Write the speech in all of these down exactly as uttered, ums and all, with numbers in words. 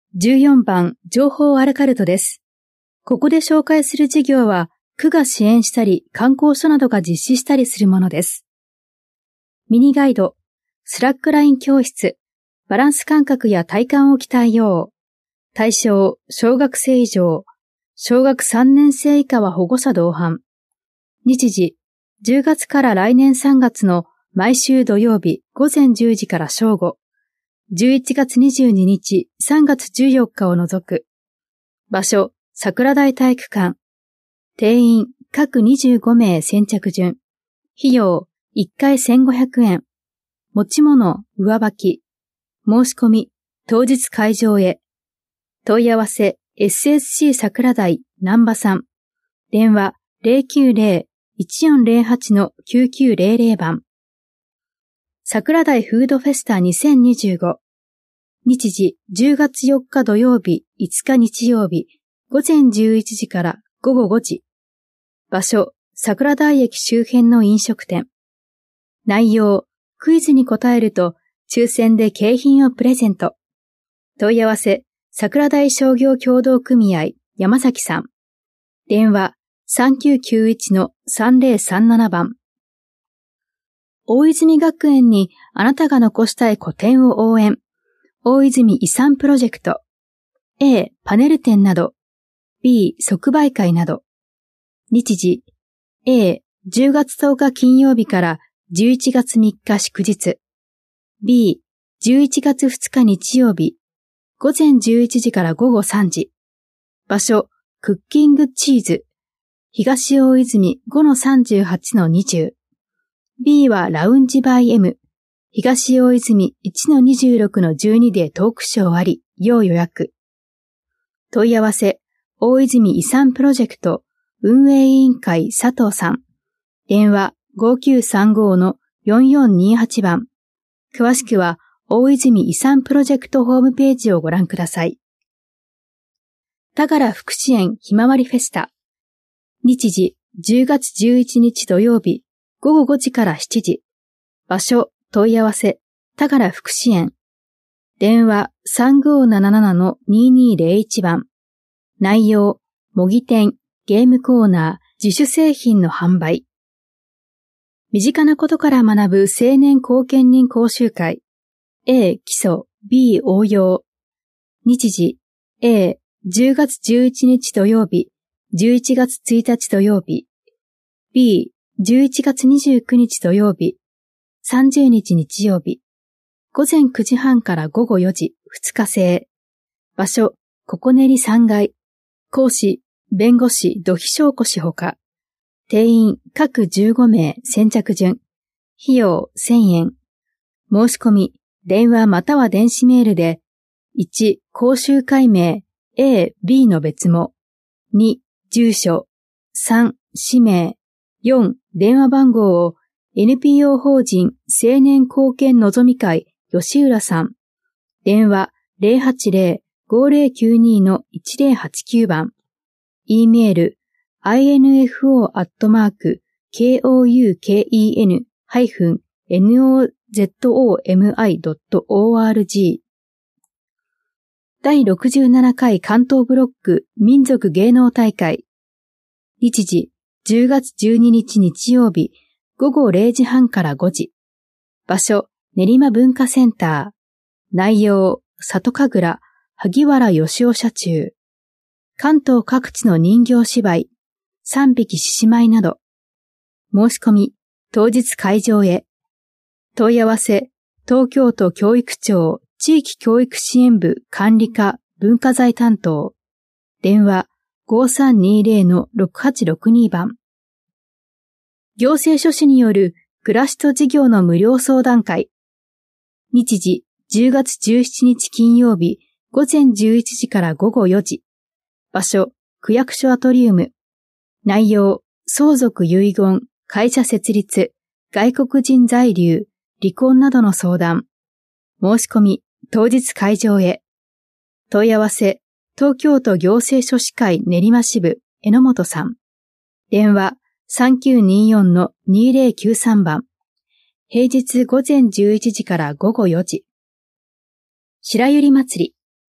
じゅうよんばん、情報アラカルトです。ここで紹介する事業は、区が支援したり、観光所などが実施したりするものです。ミニガイド、スラックライン教室、バランス感覚や体幹を鍛えよう。対象、小学生以上、小学さんねん生以下は保護者同伴。日時、じゅうがつから来年さんがつの毎週土曜日ごぜんじゅうじから正午。じゅういちがつにじゅうににち、さんがつじゅうよっかを除く。場所、桜台体育館。定員、各にじゅうごめい先着順。費用、いっかいせんごひゃくえん。持ち物、上履き。申し込み、当日会場へ。問い合わせ、エスエスシー 桜台、南波さん。電話、ゼロきゅうゼロ いちよんゼロはち きゅうきゅうゼロゼロ 番。桜台フードフェスタにせんにじゅうご。日時、じゅうがつよっか土曜日、いつか日曜日、ごぜんじゅういちじからごごごじ。場所、桜台駅周辺の飲食店。内容、クイズに答えると、抽選で景品をプレゼント。問い合わせ、桜台商業協同組合、山崎さん。電話、さんきゅうきゅういち さんぜろさんなな 番。大泉学園にあなたが残したい個展を応援。大泉遺産プロジェクト。A、パネル展など。B、即売会など。日時。A、じゅうがつとおか金曜日からじゅういちがつみっか祝日。B、じゅういちがつふつか日曜日。ごぜんじゅういちじからごごさんじ。場所、クッキングチーズ。東大泉 ごのさんじゅうはちのにじゅう。B はラウンジバイ M。東大泉 いちのにじゅうろくのじゅうにでトークショーあり、要予約。問い合わせ、大泉遺産プロジェクト運営委員会佐藤さん。電話ごきゅうさんごのよんよんにはち 番。詳しくは大泉遺産プロジェクトホームページをご覧ください。田原福祉園ひまわりフェスタ。日時じゅうがつじゅういちにち土曜日ごごごじからしちじ。場所問い合わせ田原福祉園。電話さんごーなななのににーぜろいち 番。内容模擬店、ゲームコーナー、自主製品の販売。身近なことから学ぶ青年後見人講習会。A 基礎、B 応用。日時 A じゅうがつじゅういちにち土曜日、じゅういちがつついたち土曜日。B じゅういちがつにじゅうくにち土曜日、さんじゅうにち日曜日。午前くじはんからごごよじ、ふつか制。場所、ここねりさんがい。講師、弁護士、土肥翔子氏ほか。定員、各じゅうごめい先着順。費用、せんえん。申し込み、電話または電子メールで、いち、講習会名、A、B の別も。に、住所。さん、氏名。よん、電話番号を エヌピーオー 法人青年貢献のぞみ会吉浦さん。電話 ゼロはちゼロ ごゼロきゅうにのいちゼロはちきゅう 番。E メール アイエヌエフオー アットマーク コウケン ハイフン ノゾミ ドットオーアールジー。第ろくじゅうななかい関東ブロック民族芸能大会。日時じゅうがつじゅうににち日曜日ごごれいじはんからごじ。場所練馬文化センター。内容里神楽萩原義雄社中。関東各地の人形芝居三匹獅子舞など。申し込み当日会場へ。問い合わせ東京都教育庁地域教育支援部管理課文化財担当。電話ごさんにゼロのろくはちろくに番。行政書士による暮らしと事業の無料相談会。日時じゅうがつじゅうしちにち金曜日ごぜんじゅういちじからごごよじ。場所区役所アトリウム。内容相続遺言、会社設立、外国人在留、離婚などの相談。申し込み当日会場へ。問い合わせ東京都行政書士会練馬支部榎本さん。電話さんきゅうによんのにゼロきゅうさん番。平日ごぜんじゅういちじからごごよじ。白百合祭り。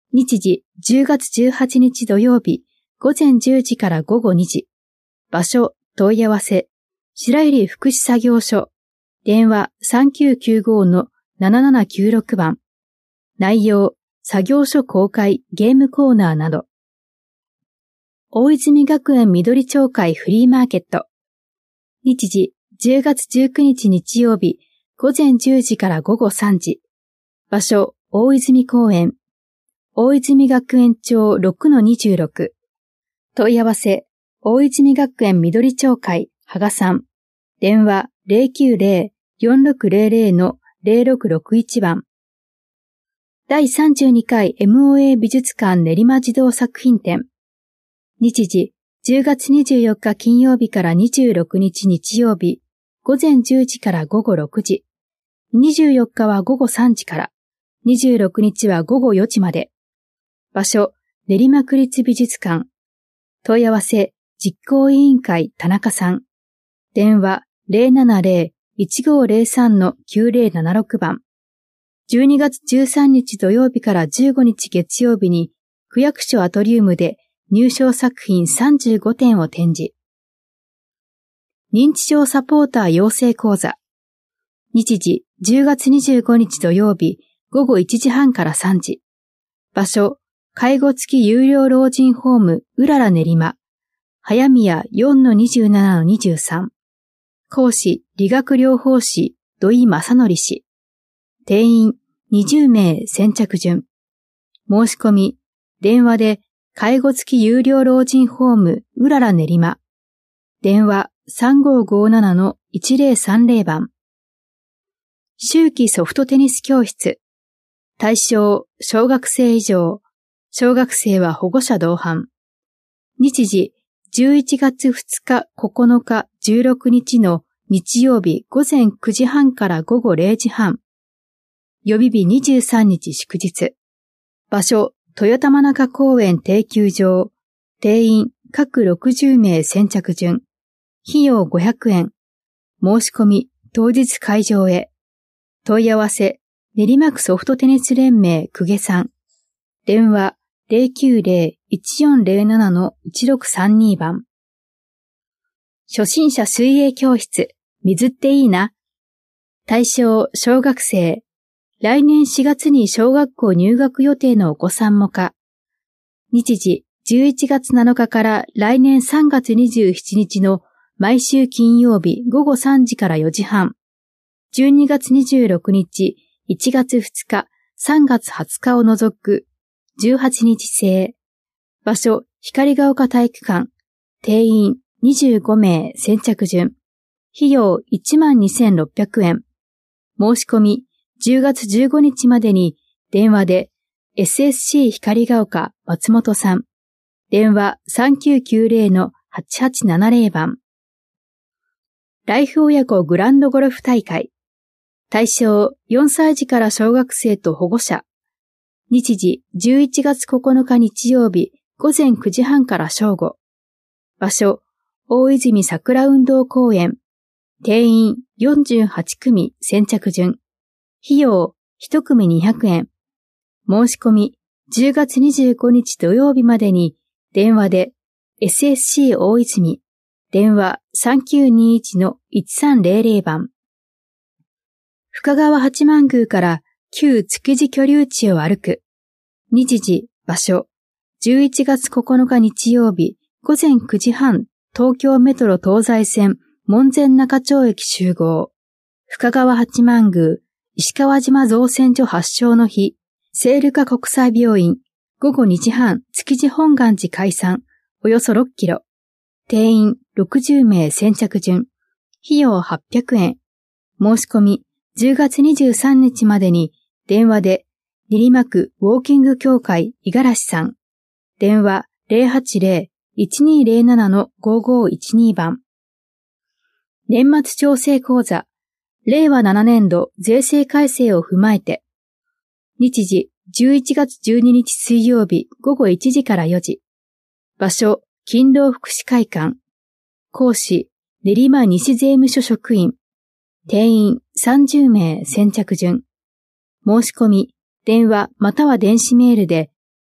日時じゅうがつじゅうはちにち土曜日午前じゅうじから午後にじ。場所問い合わせ白百合福祉作業所電話 さんきゅうきゅうご のななななきゅうろく 番。内容作業所公開ゲームコーナーなど。大泉学園緑町会フリーマーケット。日時じゅうがつじゅうくにち日曜日午前じゅうじから午後さんじ。場所大泉公園。大泉学園町 ろくのにじゅうろく。問い合わせ大泉学園緑町会羽賀さん。電話 ゼロきゅうゼロ よんろくゼロゼロ のゼロろくろくいち 番。だいさんじゅうにかい エムオーエー 美術館練馬児童作品展。日時じゅうがつにじゅうよっか金曜日からにじゅうろくにち日曜日午前じゅうじから午後ろくじ。にじゅうよっかは午後さんじから、にじゅうろくにちは午後よじまで。場所練馬区立美術館。問い合わせ実行委員会田中さん。電話 ゼロななゼロ いちごゼロさん のきゅうゼロななろく 番。じゅうにがつじゅうさんにち土曜日からじゅうごにち月曜日に区役所アトリウムで入賞作品さんじゅうごてんを展示。認知症サポーター養成講座。日時じゅうがつにじゅうごにち土曜日午後いちじはんからさんじ。場所介護付き有料老人ホームうらら練馬。早宮 よんのにじゅうななのにじゅうさん。講師理学療法士土井正則氏。定員にじゅうめい先着順。申し込み電話で介護付き有料老人ホームうらら練馬。電話 さんごーごーななのいちゼロさんゼロ 番。秋季ソフトテニス教室。対象小学生以上。小学生は保護者同伴。日時じゅういちがつふつかここのかじゅうろくにちの日曜日午前くじはんから午後れいじはん。予備日にじゅうさんにち祝日。場所豊玉中公園定休場。定員各ろくじゅうめい先着順。費用ごひゃくえん。申し込み当日会場へ。問い合わせ練馬区ソフトテニス連盟久下さん。電話ゼロきゅうゼロ いちよんゼロななのいちろくさんに 番。初心者水泳教室、水っていいな。対象小学生。来年しがつに小学校入学予定のお子さんもか。日時じゅういちがつなのかから来年さんがつにじゅうしちにちの毎週金曜日午後さんじからよじはん。じゅうにがつにじゅうろくにち、いちがつふつか、さんがつはつかを除くじゅうはちにち制。場所光が丘体育館。定員にじゅうごめい先着順。費用いちまんにせんろっぴゃくえん。申し込みじゅうがつじゅうごにちまでに電話で エスエスシー 光が丘松本さん。電話 さんきゅうきゅうゼロのはちはちななゼロ 番。ライフ親子グランドゴルフ大会。対象よんさいじから小学生と保護者。日時じゅういちがつここのか日曜日午前くじはんから正午。場所大泉桜運動公園。定員よんじゅうはちくみ先着順。費用いちくみにひゃくえん。申し込みじゅうがつにじゅうごにち土曜日までに電話で エスエスシー 大泉。電話 さんきゅうにいちのいちさんゼロゼロ 番。深川八幡宮から旧築地居留地を歩く。日時、場所。じゅういちがつここのか日曜日午前くじはん東京メトロ東西線門前仲町駅集合。深川八幡宮石川島造船所発祥の日。聖ルカ国際病院。午後にじはん築地本願寺開山。およそろっキロ。定員ろくじゅうめい先着順。費用はっぴゃくえん。申し込みじゅうがつにじゅうさんにちまでに電話で練馬区ウォーキング協会五十嵐さん。電話 ゼロはちゼロ いちにゼロななのごごいちに 番。年末調整講座。れいわななねんど税制改正を踏まえて。日時じゅういちがつじゅうににち水曜日午後いちじからよじ。場所勤労福祉会館。講師練馬西税務署職員。定員さんじゅうめい先着順。申し込み電話または電子メールで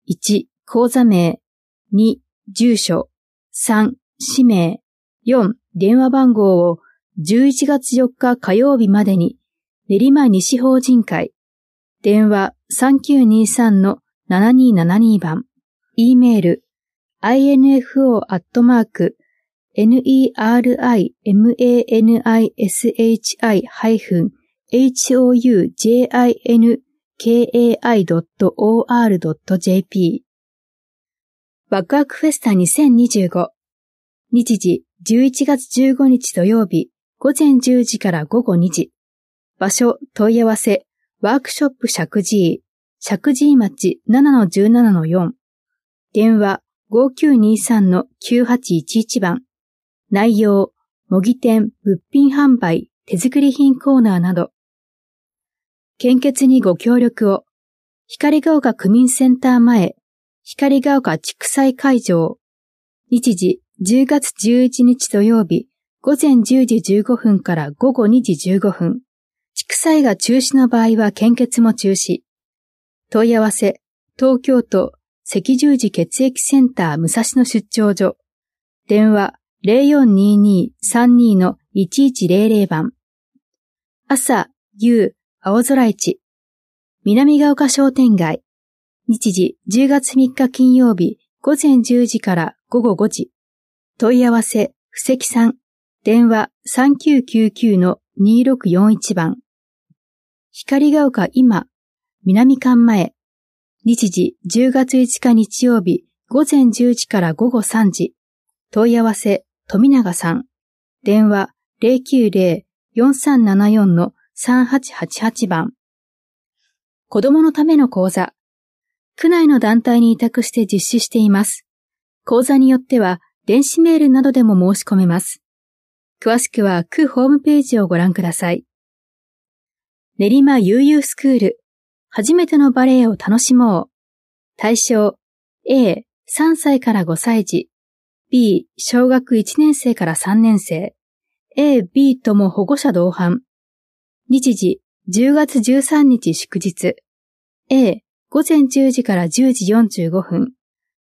いち、口座名、に、住所、さん、氏名、よん、電話番号をじゅういちがつよっか火曜日までに練馬西法人会、電話 さんきゅうにさんのななにーななに 番、e メール アイエヌエフオー アットマーク ネリマニシハイフン ホウジンカイドットオーアールドットジェーピー ワクワクフェスタにせんにじゅうご日時じゅういちがつじゅうごにち土曜日午前じゅうじから午後にじ場所問い合わせワークショップ石神井石神井町 ななのじゅうななのよん 電話 ごきゅうにさんのきゅうはちいちいち 番内容模擬店物品販売手作り品コーナーなど献血にご協力を光が丘区民センター前光が丘畜祭会場日時じゅうがつじゅういちにち土曜日午前じゅうじじゅうごふんから午後にじじゅうごふん畜祭が中止の場合は献血も中止問い合わせ東京都赤十字血液センター武蔵野出張所電話 ゼロよんにーにーさんにーのいちいちゼロゼロ 番朝、夕、青空市南ヶ丘商店街日時じゅうがつみっか金曜日午前じゅうじから午後ごじ問い合わせ布石さん電話 さんきゅうきゅうきゅうのにーろくよんいち 番光が丘今南館前日時じゅうがついつか日曜日午前じゅうじから午後さんじ問い合わせ富永さん電話 ゼロきゅうゼロ よんさんななよんのさんはちはちはち 番子供のための講座区内の団体に委託して実施しています講座によっては電子メールなどでも申し込めます詳しくは区ホームページをご覧ください練馬悠々スクール初めてのバレエを楽しもう対象 A さんさいからごさい児 B 小学いちねんせいからさんねんせい A、B とも保護者同伴日時じゅうがつじゅうさんにち祝日 A 午前じゅうじからじゅうじよんじゅうごふん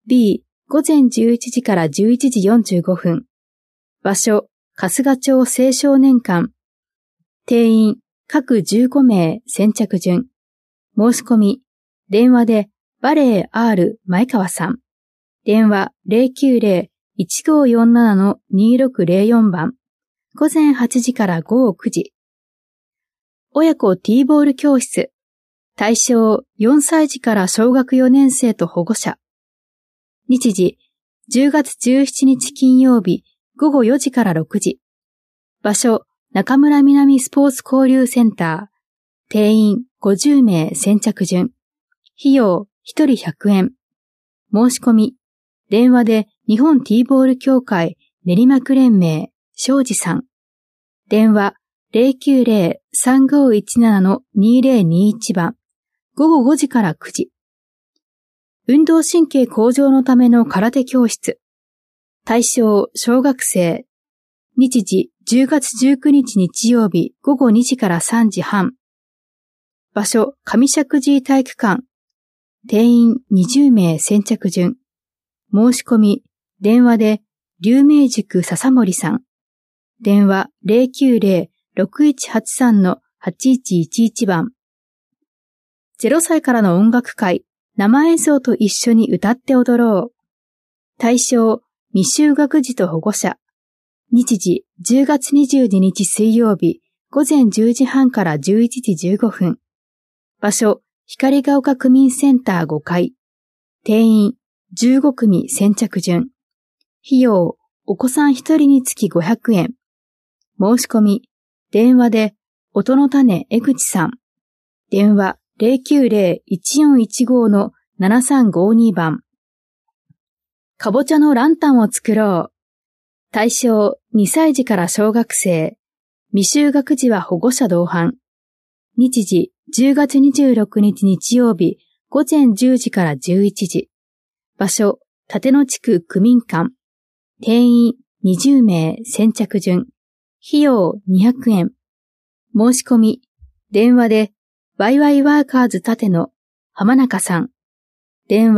B 午前じゅういちじからじゅういちじよんじゅうごふん場所春日町青少年館定員各じゅうごめい先着順申し込み電話でバレエ R 前川さん電話 ゼロきゅうゼロ いちごよんななのにーろくゼロよん 番午前はちじから午後くじ親子 T ボール教室対象よんさい児から小学よねんせいと保護者日時じゅうがつじゅうしちにち金曜日午後よじからろくじ場所中村南スポーツ交流センター定員ごじゅうめい先着順費用ひとりひゃくえん申し込み電話で日本 T ボール協会練馬区連盟庄司さん電話 ゼロきゅうゼロ さんごいちななのにーゼロにーいち 番午後ごじからくじ運動神経向上のための空手教室対象小学生日時じゅうがつじゅうくにち日曜日午後にじからさんじはん場所上石神井体育館定員にじゅうめい先着順申し込み電話で龍明塾笹森さん電話 ゼロきゅうゼロ ろくいちはちさんのはちいちいちいち 番ゼロさいからの音楽会生演奏と一緒に歌って踊ろう対象未就学児と保護者日時じゅうがつにじゅうににち水曜日午前じゅうじはんからじゅういちじじゅうごふん場所光が丘区民センターごかい定員じゅうごくみ先着順費用お子さんひとりにつきごひゃくえん申し込み電話で音の種江口さん電話 ゼロきゅうゼロ いちよんいちごのななさんごに 番かぼちゃのランタンを作ろう対象にさい児から小学生未就学児は保護者同伴日時じゅうがつにじゅうろくにち日曜日午前じゅうじからじゅういちじ場所立野地区区民館定員にじゅうめい先着順費用にひゃくえん申し込み電話でワイワイワーカーズ立野浜中さん電話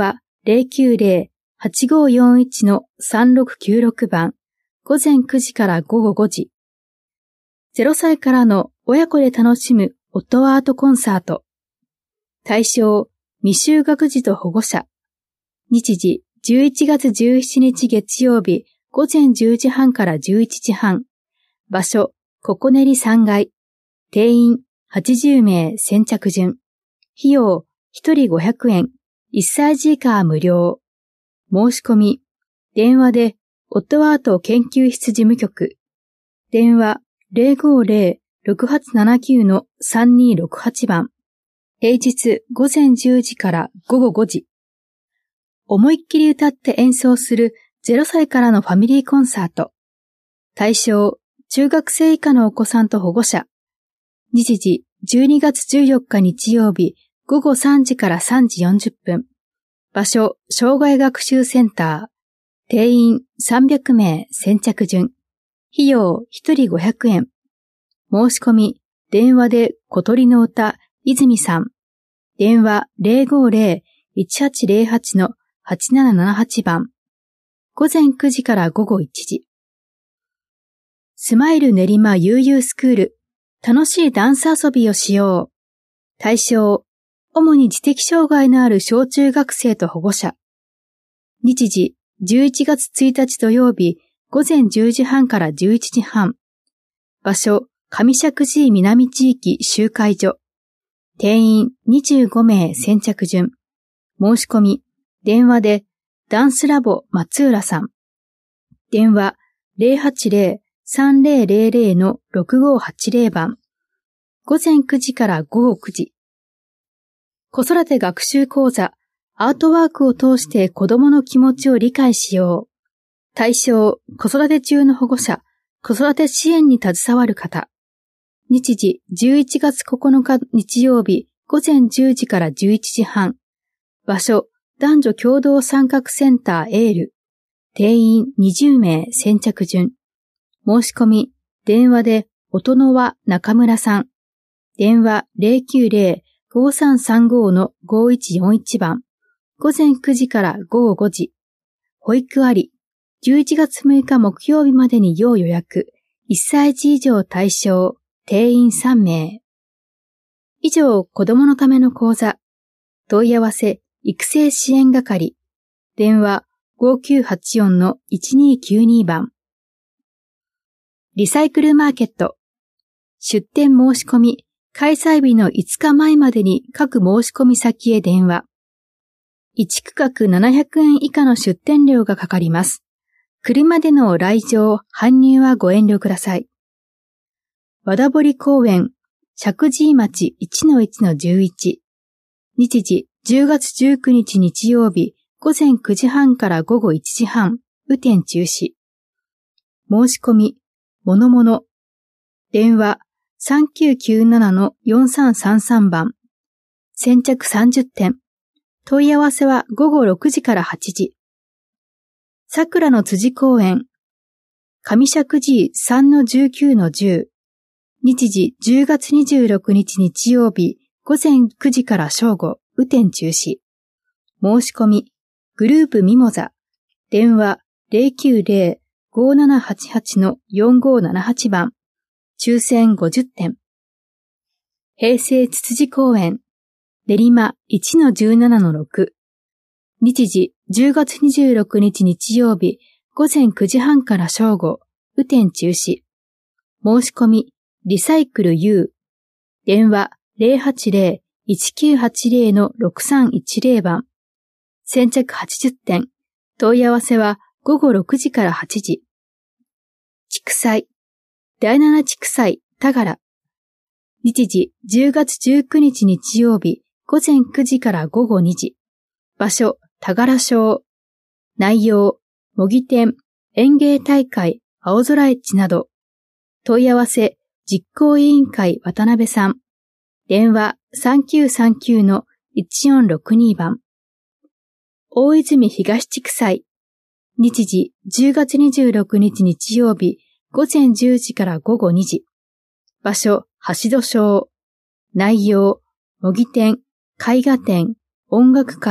ゼロきゅうゼロ はちごよんいち のさんろくきゅうろくばん、午前くじから午後ごじ。ゼロさいからの親子で楽しむ音アートコンサート。対象、未就学児と保護者。日時、じゅういちがつじゅうしちにち月曜日、午前じゅうじはんからじゅういちじはん。場所、ココネリさんがい。定員、はちじゅうめい先着順。費用、ひとりごひゃくえん。いっさいじ以下無料。申し込み、電話で、音アート研究室事務局。電話、ゼロごゼロ ろくはちななきゅう のさんにーろくはち 番。平日午前じゅうじから午後ごじ。思いっきり歌って演奏するゼロさいからのファミリーコンサート。対象、中学生以下のお子さんと保護者。日時、じゅうにがつじゅうよっか日曜日、ごごさんじからさんじよんじゅっぷん。場所、障害学習センター。定員さんびゃくめい先着順。費用ひとりごひゃくえん。申し込み、電話で小鳥の歌、泉さん。電話ゼロごゼロ いちはちゼロはち のはちななななはち 番。午前くじから午後いちじ。スマイル練馬悠々スクール。楽しいダンス遊びをしよう。対象、主に知的障害のある小中学生と保護者。日時、じゅういちがつついたち土曜日、午前じゅうじはんからじゅういちじはん。場所、上石神井南地域集会所。定員にじゅうごめい先着順。申し込み、電話で、ダンスラボ松浦さん。電話ゼロはちゼロ さんぜろゼロゼロ のろくごはちゼロ 番。午前くじから午後くじ。子育て学習講座、アートワークを通して子供の気持ちを理解しよう。対象、子育て中の保護者、子育て支援に携わる方。日時、じゅういちがつここのか日曜日、午前じゅうじからじゅういちじはん。場所、男女共同参画センターエール。定員にじゅうめい先着順。申し込み、電話で、音の輪中村さん。電話ゼロきゅうゼロ ごさんさんご のごいちよんいち 番。午前くじから午後ごじ。保育あり。じゅういちがつむいか木曜日までに要予約。いっさいじ以上対象。定員さんめい。以上、子供のための講座。問い合わせ、育成支援係。電話ごきゅうはちよん のいちにきゅうに 番。リサイクルマーケット。出店申し込み、開催日のいつかまえまでに各申し込み先へ電話。いちくかくななひゃくえん以下の出店料がかかります。車での来場、搬入はご遠慮ください。和田堀公園、石神井町 いちのいちのじゅういち。日時、じゅうがつじゅうくにち日曜日、午前くじはんから午後いちじはん、雨天中止。申し込み、ものもの。電話、さんきゅうきゅうなな のよんさんさんさん 番。先着さんじゅってん。問い合わせはごごろくじからはちじ。桜の辻公園。上石神井 さんのじゅうきゅうのじゅう。日時じゅうがつにじゅうろくにち日曜日、午前くじから正午、雨天中止。申し込み、グループミモザ。電話ゼロきゅうゼロ ごななはちはち のよんごななはち 番。抽選ごじゅってん。平成つつじ公園。練馬 いちのじゅうななのろく。日時じゅうがつにじゅうろくにち日曜日、午前くじはんから正午、雨天中止。申し込み、リサイクル U。電話ゼロはちゼロ いちきゅうはちゼロ のろくさんいちゼロ 番。先着はちじゅってん。問い合わせはごごろくじからはちじ。畜祭。だいなな畜祭、田柄。日時じゅうがつじゅうくにち日曜日、午前くじから午後にじ。場所、田柄町。内容、模擬店、園芸大会、青空エッジなど。問い合わせ、実行委員会渡辺さん。電話さんきゅうさんきゅうのいちよんろくに 番。大泉東地区祭。日時じゅうがつにじゅうろくにち日曜日、午前じゅうじから午後にじ。場所、橋戸町。内容、模擬店、絵画展、音楽会、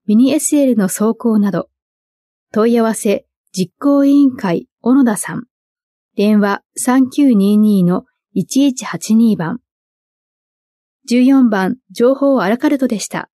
ミニ エスエル の走行など。問い合わせ実行委員会小野田さん。電話 さんきゅうにに のいちいちはちに 番。じゅうよんばん情報アラカルトでした。